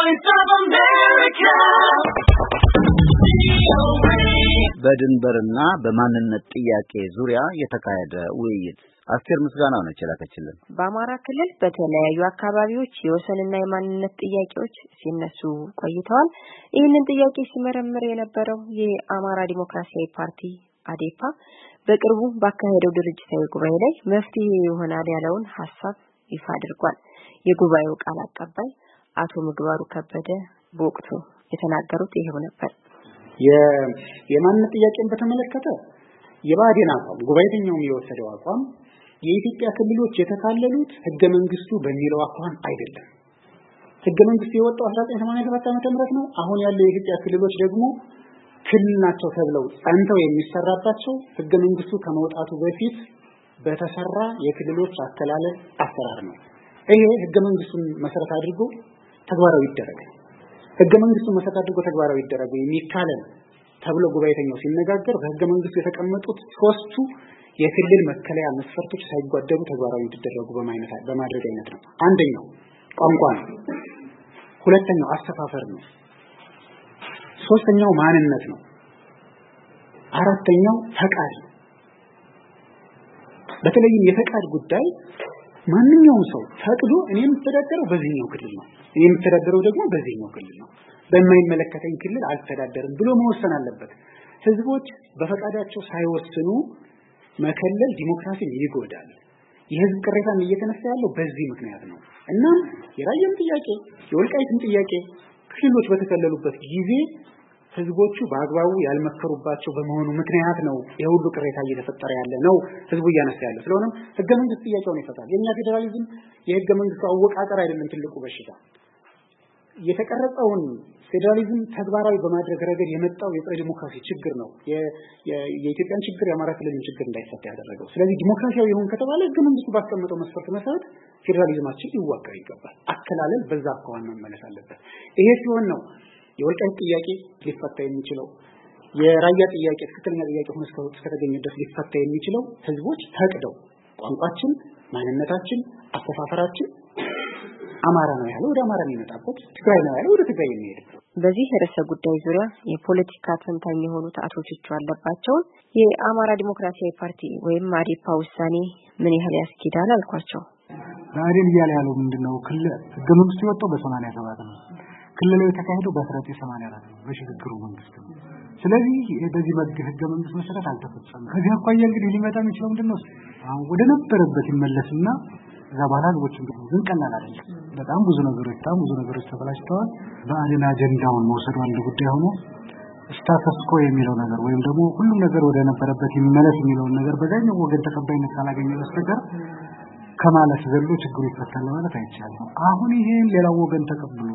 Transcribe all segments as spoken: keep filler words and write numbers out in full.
Voice of America. በድንበርና በማንነት ጥያቄ ዙሪያ የተካሄደ ውይይት አስቴር ምስጋናው ነች የላከችልን። በአማራ ክልል በተለያዩ አካባቢዎች የወሰንና የማንነት ጥያቄዎች ሲነሱ ቆይተዋል። ይህንን ጥያቄ ሲመረምር የነበረው የአማራ ዲሞክራሲያዊ ፓርቲ አዴፓ በቅርቡ ባካሄደው ድርጅታዊ ጉባኤ ላይ መፍትሄ ይሆናል ያለውን ሐሳብ ይፋ አድርጓል። የጉባኤው ቃል አቀባይ አቶ ምግባሩ ከበደ በወቅቱ የተናገሩት ይሄው ነበር። የማንነት ጥያቄን በተመለከተ የባዴን አቋም ጉባኤተኛው የወሰደው አቋም የኢትዮጵያ ክልሎች የተካለሉት ህገ መንግስቱ በሚለው አቋም አይደለም። ህገ መንግስቱ የወጣው አስራ ዘጠኝ ሰማንያ ሰባት ዓመተ ምህረት ነው። አሁን ያለው የኢትዮጵያ ክልሎች ደግሞ ክልል ናቸው ተብለው ጸንተው የሚሰራባቸው ህገ መንግስቱ ከመውጣቱ በፊት በተሰራ የክልሎች አከላለል አሰራር ነው። ይሄ ህገ መንግስቱን መሰረት አድርጎ ተግባራዊ ይደረጋል። ህገ መንግስቱን መሰረት አድርጎ ተግባራዊ ይደረጉ የሚካለን ተብሎ ጉባኤተኛው ሲነጋገር በህገ መንግስቱ የተቀመጡት ሶስቱ የክልል መከለያ መስፈርቶች ሳይጓደሉ ተግባራዊ ይደረጉ በማይነት በማድረግ አይነት ነው። አንደኛው ቋንቋ ነው። ሁለተኛው አስተፋፈር ነው። ሶስተኛው ማንነት ነው። አራተኛው ፈቃድ ነው። በተለይም የፈቃድ ጉዳይ ማንኛውም ሰው ፈቅዶ እኔ የምተዳደረው በዚህኛው ክልል ነው፣ እኔ የምተዳደረው ደግሞ በዚህኛው ክልል ነው፣ በማይመለከተኝ ክልል አልተዳደርም ብሎ መወሰን አለበት። ህዝቦች በፈቃዳቸው ሳይወስኑ መከለል ዲሞክራሲን ይጎዳል። የህዝብ ቅሬታም እየተነሳ ያለው በዚህ ምክንያት ነው። እና የራየም ጥያቄ የወልቃይትም ጥያቄ ክልሎች በተከለሉበት ጊዜ ህዝቦቹ በአግባቡ ያልመከሩባቸው በመሆኑ ምክንያት ነው የሁሉ ቅሬታ እየተፈጠረ ያለ ነው ህዝቡ እያነሳ ያለ። ስለሆነም ህገ መንግስት ጥያቄውን ይፈታል። የኛ ፌደራሊዝም የህገ መንግስቱ አወቃቀር አይደለም ትልቁ በሽታ። የተቀረጸውን ፌደራሊዝም ተግባራዊ በማድረግ ረገድ የመጣው የጸረ ዲሞክራሲ ችግር ነው የኢትዮጵያን ችግር የአማራ ክልልን ችግር እንዳይፈታ ያደረገው። ስለዚህ ዲሞክራሲያዊ ይሁን ከተባለ ህገ መንግስቱ ባስቀመጠው መስፈርት መሰረት ፌደራሊዝማችን ይዋቀር ይገባል። አከላለል በዛ አኳኋን መመለስ አለበት። ይሄ ሲሆን ነው የወልቃይት ጥያቄ ሊፈታ የሚችለው፣ የራያ ጥያቄ ትክክለኛ ጥያቄ ሆኖ እስከተገኘ ድረስ ሊፈታ የሚችለው ህዝቦች ፈቅደው ቋንቋችን፣ ማንነታችን፣ አስተፋፈራችን አማራ ነው ያለው ወደ አማራ የሚመጣበት፣ ትግራይ ነው ያለው ወደ ትግራይ የሚሄድበት። በዚህ ርዕሰ ጉዳይ ዙሪያ የፖለቲካ ተንታኝ የሆኑት አቶ ቹቹ አለባቸው የአማራ ዲሞክራሲያዊ ፓርቲ ወይም አዴፓ ውሳኔ ምን ያህል ያስኬዳል አልኳቸው። ባዴን እያለ ያለው ምንድነው? ክልል ህገ መንግስቱ የወጣው በሰማንያ ሰባት ነው። ክልሉ የተካሄደው በአስራ ዘጠኝ ሰማንያ አራት ነው በሽግግሩ መንግስት ነው። ስለዚህ በዚህ ህገ መንግስት መሰረት አልተፈጸመም። ከዚህ አኳያ እንግዲህ ሊመጣ የሚችለው ምንድነው? አሁን ወደ ነበረበት ይመለስና እዛ በኋላ ህዝቦች ግን ቀላል አይደለም። በጣም ብዙ ነገሮች በጣም ብዙ ነገሮች ተበላሽተዋል። ባዴን አጀንዳውን መውሰዱ አንድ ጉዳይ ሆኖ ስታተስ ኮ የሚለው ነገር ወይም ደግሞ ሁሉም ነገር ወደ ነበረበት ይመለስ የሚለው ነገር በዛኛው ወገን ተቀባይነት ካላገኘ በስተቀር ከማለት ዘሎ ችግሩ ይፈታል ማለት አይቻልም። አሁን ይሄን ሌላው ወገን ተቀብሎ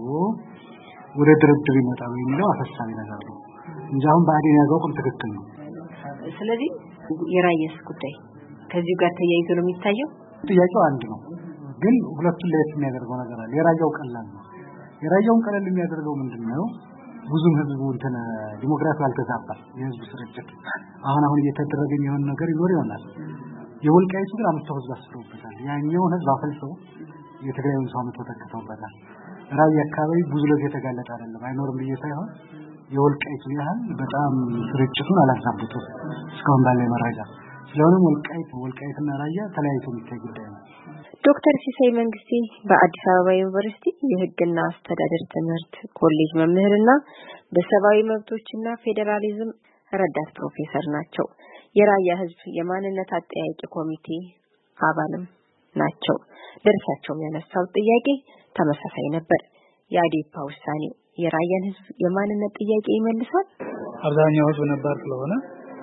ወደ ድርድር ይመጣል የሚለው አፈሳቢ ነገር ነው እንጂ አሁን ባዴን ያዘው ቁም ትክክል ነው። ስለዚህ የራየስ ጉዳይ ከዚህ ጋር ተያይዞ ነው የሚታየው። ጥያቄው አንድ ነው፣ ግን ሁለቱን ለየት የሚያደርገው ነገር አለ። የራያው ቀላል ነው። የራያውን ቀላል የሚያደርገው ምንድነው? ብዙም ህዝቡ እንትን ዲሞክራሲ አልተዛባም። የህዝብ ስርጭት አሁን አሁን እየተደረገ የሚሆን ነገር ይኖር ይሆናል። የወልቃይቱ ግን አመጣው ህዝብ አስፈሮበታል። ያኛው ህዝብ አፈልሰው የትግራይውን ሰው አመጣው ተከታውበታል። ራያ አካባቢ ብዙ ለዚህ የተጋለጠ አይደለም አይኖርም ብዬ ሳይሆን የወልቃይቱ ያህል በጣም ስርጭቱን አላዛቡትም እስካሁን ባለ መረጃ። ስለሆነም ወልቃይት ወልቃይትና ራያ ተለያይቶ የሚታይ ጉዳይ ነው። ዶክተር ሲሳይ መንግስቴ በአዲስ አበባ ዩኒቨርሲቲ የህግና አስተዳደር ትምህርት ኮሌጅ መምህርና በሰብአዊ መብቶችና ፌደራሊዝም ረዳት ፕሮፌሰር ናቸው። የራያ ህዝብ የማንነት አጠያቂ ኮሚቴ አባልም ናቸው። ደርሳቸው ያነሳው ጥያቄ ተመሳሳይ ነበር። የአዴፓ ውሳኔ የራያን ህዝብ የማንነት ጥያቄ ይመልሳል። አብዛኛው ህዝብ ነበር ስለሆነ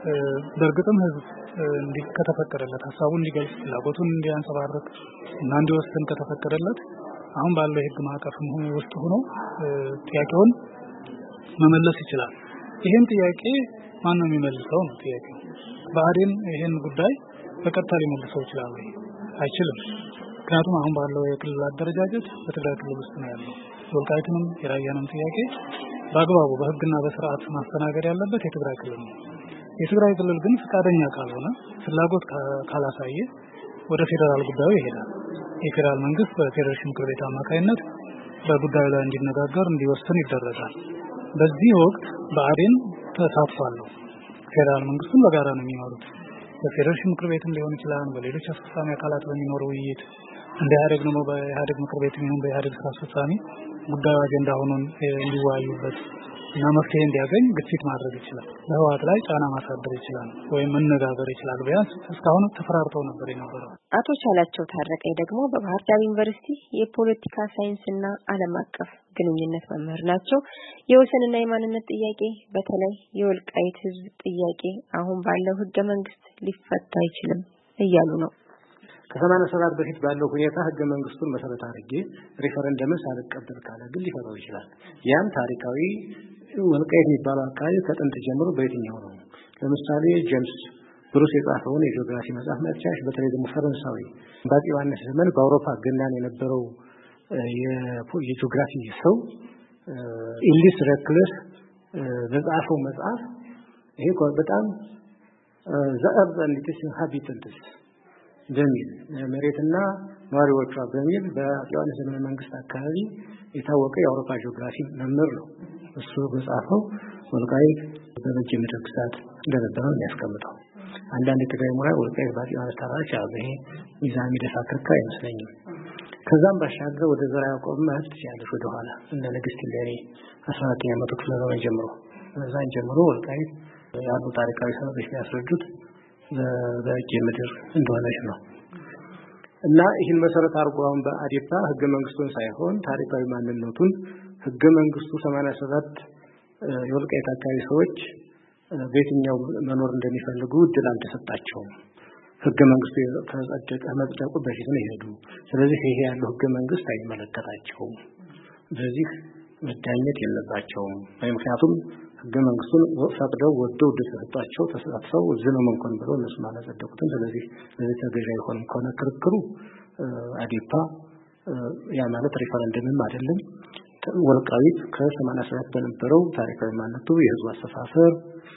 በእርግጥም ህዝብ እንዲከተፈቀደለት ሐሳቡን እንዲገልጽ ፍላጎቱን እንዲያንጸባርቅ እና እንዲወስን ከተፈቀደለት አሁን ባለው ህግ ማዕቀፍም ሆኖ ውስጥ ሆኖ ጥያቄውን መመለስ ይችላል። ይሄን ጥያቄ ማን ነው የሚመልሰው ነው ጥያቄው። ባዴን ይሄን ጉዳይ በቀጥታ ሊመልሰው ይችላል ወይ? አይችልም። ምክንያቱም አሁን ባለው የክልል አደረጃጀት በትግራይ ክልል ውስጥ ነው ያለው። ወልቃይትንም የራያንም ጥያቄ በአግባቡ በህግና በስርዓት ማስተናገድ ያለበት የትግራይ ክልል ነው። የትግራይ ክልል ግን ፈቃደኛ ካልሆነ ፍላጎት ካላሳየ ወደ ፌደራል ጉዳዩ ይሄዳል። የፌደራል መንግስት በፌዴሬሽን ምክር ቤት አማካይነት በጉዳዩ ላይ እንዲነጋገር እንዲወስን ይደረጋል። በዚህ ወቅት ብአዴን ተሳትፏል። ፌደራል መንግስቱን በጋራ ነው የሚመሩት። በፌዴሬሽን ምክር ቤትም ሊሆን ይችላል፣ በሌሎች አስፈጻሚ አካላት በሚኖረው ውይይት እንደ ኢህአዴግ ነው በኢህአዴግ ምክር ቤት የሚሆን በኢህአዴግ ስራ አስፈጻሚ ጉዳዩ አጀንዳ ሆኖ እንዲወያዩበት እና መፍትሄ እንዲያገኝ ግፊት ማድረግ ይችላል። በህወሓት ላይ ጫና ማሳደር ይችላል ወይም መነጋገር ይችላል። ቢያንስ እስካሁን ተፈራርተው ነበር የነበረው። አቶ ቻላቸው ታረቀኝ ደግሞ በባህር ዳር ዩኒቨርሲቲ የፖለቲካ ሳይንስና ዓለም አቀፍ ግንኙነት መምህር ናቸው። የወሰንና የማንነት ጥያቄ በተለይ የወልቃይት ህዝብ ጥያቄ አሁን ባለው ህገ መንግስት ሊፈታ አይችልም እያሉ ነው። ከሰማንያ ሰባት በፊት ባለው ሁኔታ ህገ መንግስቱን መሰረት አድርጌ ሪፈረንደምን ሳልቀበል ካለ ግን ሊፈታው ይችላል። ያም ታሪካዊ ወልቃይት የሚባለው አካባቢ ከጥንት ጀምሮ በየትኛው ነው? ለምሳሌ ጄምስ ብሩስ የጻፈውን የጂኦግራፊ መጽሐፍ መጥቻሽ በተለይ ደግሞ ፈረንሳዊ በአፄ ዮሐንስ ዘመን በአውሮፓ ገናን የነበረው የጂኦግራፊ ሰው ኢሊስ ረክለስ በጻፈው መጽሐፍ ይሄ በጣም ዘአብ አንዲትስ ኢንሃቢታንትስ በሚል መሬትና ነዋሪዎቿ በሚል በአፄ ዮሐንስ ዘመነ መንግስት አካባቢ የታወቀ የአውሮፓ ጂኦግራፊ መምህር ነው። እሱ በጻፈው ወልቃይት በበጀ ምድር ግዛት እንደነበረ ያስቀምጠው። አንዳንድ የትግራይ ምሁራን ወልቃይት በአፄ ዮሐንስ ተራራች አብሬ ሚዛን የሚደፋ ክርክር አይመስለኝም። ከዛም ባሻገር ወደ ዘራ ያዕቆብ ማለት ያለሽ ወደ ኋላ እንደ ንግስት ለኔ አስራ አራተኛ መቶ ክፍለ ዘመን ጀምሮ እዛን ጀምሮ ወልቃይት ያሉ ታሪካዊ ሰነዶች የሚያስረዱት በበጀ ምድር እንደሆነች ነው። እና ይህን መሰረት አድርጎ አሁን በአዴፓ ህገ መንግስቱን ሳይሆን ታሪካዊ ማንነቱን ህገ መንግስቱ ሰማንያ ሰባት የወልቃይት አካባቢ ሰዎች በየትኛው መኖር እንደሚፈልጉ እድል አልተሰጣቸውም። ህገ መንግስቱ ተጸደቀ መጽደቁ በፊት ነው ይሄዱ። ስለዚህ ይሄ ያለው ህገ መንግስት አይመለከታቸውም። በዚህ መዳኘት የለባቸውም። ምክንያቱም ህገ መንግስቱን ፈቅደው ወደው ተሰጣቸው ተሰጣቸው ዝም መንኮን ብለው እነሱ ማለት ጸደቁትን። ስለዚህ ለዚህ ተገዥ አይሆንም ከሆነ ክርክሩ አዴፓ ያ ማለት ሪፈረንደምም አይደለም። ወልቃይት ከሰማንያ ሰባት በነበረው ታሪካዊ ማንነቱ የህዝብ አስተሳሰብ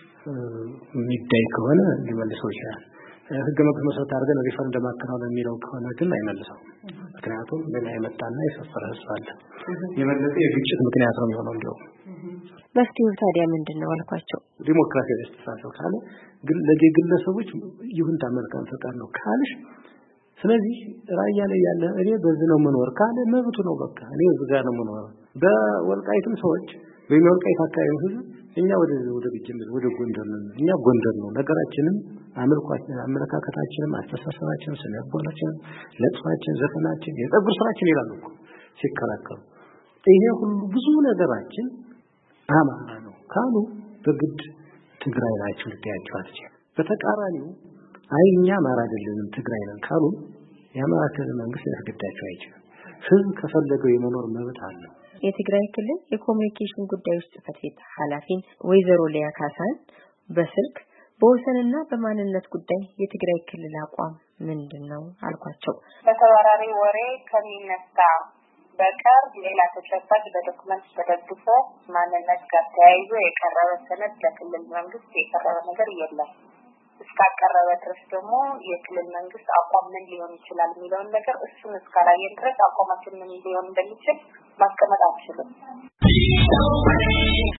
የሚዳይ ከሆነ ሊመልሰው ይችላል። ህገ መንግስት መሰረት አድርገን ሪፈረንደም አከናወን የሚለው ከሆነ ግን አይመልሰው። ምክንያቱም ሌላ የመጣና የሰፈረ ህዝብ አለ። የበለጠ የግጭት ምክንያት ነው የሚሆነው። እንደው መፍትሄው ታዲያ ምንድነው አልኳቸው። ዲሞክራሲያዊ አስተሳሰብ ካለ ግን ለግለሰቦች ይሁንታ መልካም ፈቃድ ነው ካልሽ፣ ስለዚህ ራያ ላይ ያለ እኔ በዚህ ነው መኖር ካለ መብቱ ነው። በቃ እኔ እዚህ ጋር ነው መኖር። በወልቃይትም ሰዎች በወልቃይት አካባቢ ህዝብ እኛ ወደ ወደ ግጭት ወደ ጎንደር ነው እኛ ጎንደር ነው ነገራችንም አመልኳችን አመለካከታችንም አስተሳሰባችን ስለቦናችን ለጥፋችን ዘፈናችን የፀጉር ስራችን ይላሉ ሲከራከሩ። ይሄ ሁሉ ብዙ ነገራችን አማራ ነው ካሉ በግድ ትግራይ ናቸው ልታያቸው አትችልም። በተቃራኒው አይኛ አማራ አይደለንም ትግራይ ነን ካሉ የአማራ ክልል መንግስት ያስገዳቸው አይችልም። ህዝብ ከፈለገው የመኖር መብት አለው። የትግራይ ክልል የኮሙኒኬሽን ጉዳዮች ጽሕፈት ቤት ኃላፊን ወይዘሮ ሊያ ካሳን በስልክ በወሰንና በማንነት ጉዳይ የትግራይ ክልል አቋም ምንድነው አልኳቸው። በተወራሪ ወሬ ከሚነሳ በቀር ሌላ ተጨባጭ በዶክመንት ተደግፎ ማንነት ጋር ተያይዞ የቀረበ ሰነድ ለክልል መንግስት የቀረበ ነገር የለም። እስካቀረበ ድረስ ደግሞ የክልል መንግስት አቋም ምን ሊሆን ይችላል የሚለውን ነገር እሱን እስካላየን ድረስ አቋማችን ምን ሊሆን እንደሚችል ማስቀመጥ አንችልም።